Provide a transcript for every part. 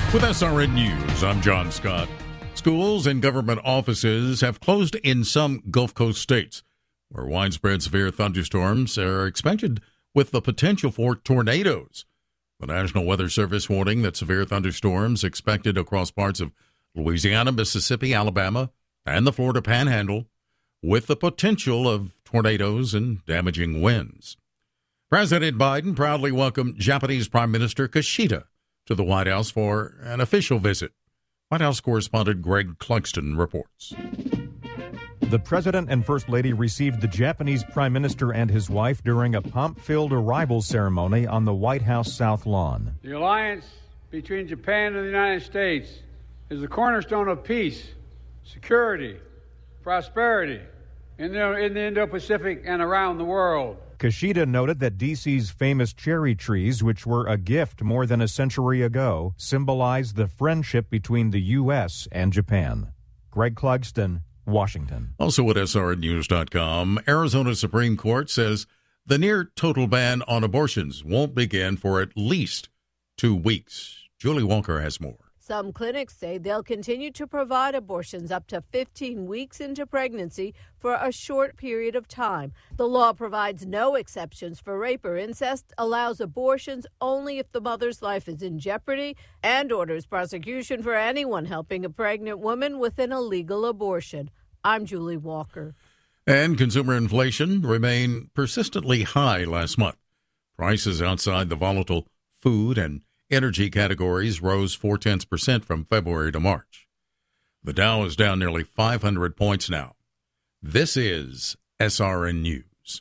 With SRN News, I'm John Scott. Schools and government offices have closed in some Gulf Coast states, where widespread severe thunderstorms are expected with the potential for tornadoes. The National Weather Service warning that severe thunderstorms expected across parts of Louisiana, Mississippi, Alabama, and the Florida Panhandle, with the potential of tornadoes and damaging winds. President Biden proudly welcomed Japanese Prime Minister Kishida to the White House for an official visit. White House correspondent Greg Clugston reports. The President and First Lady received the Japanese Prime Minister and his wife during a pomp-filled arrival ceremony on the White House South Lawn. The alliance between Japan and the United States is the cornerstone of peace, security, prosperity in the Indo-Pacific and around the world. Kishida noted that D.C.'s famous cherry trees, which were a gift more than a century ago, symbolize the friendship between the U.S. and Japan. Greg Clugston, Washington. Also at SRNnews.com, Arizona Supreme Court says the near-total ban on abortions won't begin for at least 2 weeks. Julie Walker has more. Some clinics say they'll continue to provide abortions up to 15 weeks into pregnancy for a short period of time. The law provides no exceptions for rape or incest, allows abortions only if the mother's life is in jeopardy, and orders prosecution for anyone helping a pregnant woman with an illegal abortion. I'm Julie Walker. And consumer inflation remained persistently high last month. Prices outside the volatile food and energy categories rose 0.4% from February to March. The Dow is down nearly 500 points now. This is SRN News.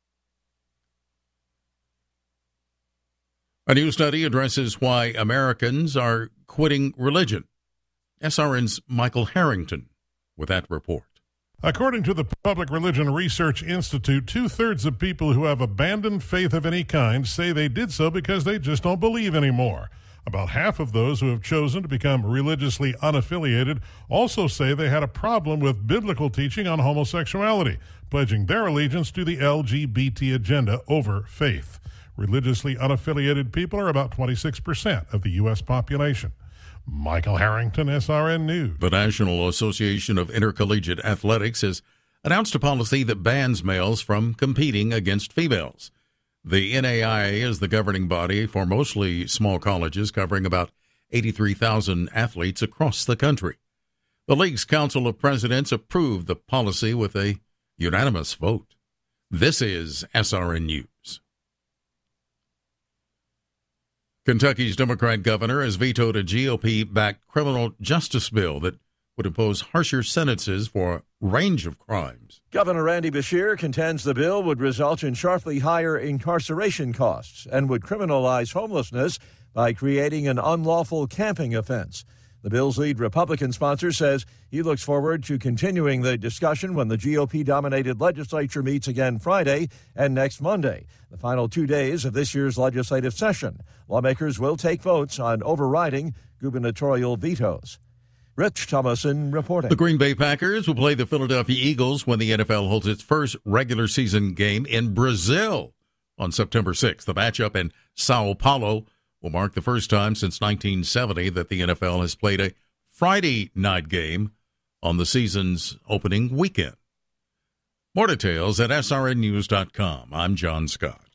A new study addresses why Americans are quitting religion. SRN's Michael Harrington with that report. According to the Public Religion Research Institute, 2/3 of people who have abandoned faith of any kind say they did so because they just don't believe anymore. About half of those who have chosen to become religiously unaffiliated also say they had a problem with biblical teaching on homosexuality, pledging their allegiance to the LGBT agenda over faith. Religiously unaffiliated people are about 26% of the U.S. population. Michael Harrington, SRN News. The National Association of Intercollegiate Athletics has announced a policy that bans males from competing against females. The NAIA is the governing body for mostly small colleges covering about 83,000 athletes across the country. The league's Council of Presidents approved the policy with a unanimous vote. This is SRN News. Kentucky's Democrat governor has vetoed a GOP-backed criminal justice bill that would impose harsher sentences for a range of crimes. Governor Andy Beshear contends the bill would result in sharply higher incarceration costs and would criminalize homelessness by creating an unlawful camping offense. The bill's lead Republican sponsor says he looks forward to continuing the discussion when the GOP-dominated legislature meets again Friday and next Monday, the final 2 days of this year's legislative session. Lawmakers will take votes on overriding gubernatorial vetoes. Rich Thomason reporting. The Green Bay Packers will play the Philadelphia Eagles when the NFL holds its first regular season game in Brazil on September 6th. The matchup in Sao Paulo will mark the first time since 1970 that the NFL has played a Friday night game on the season's opening weekend. More details at srnnews.com. I'm John Scott.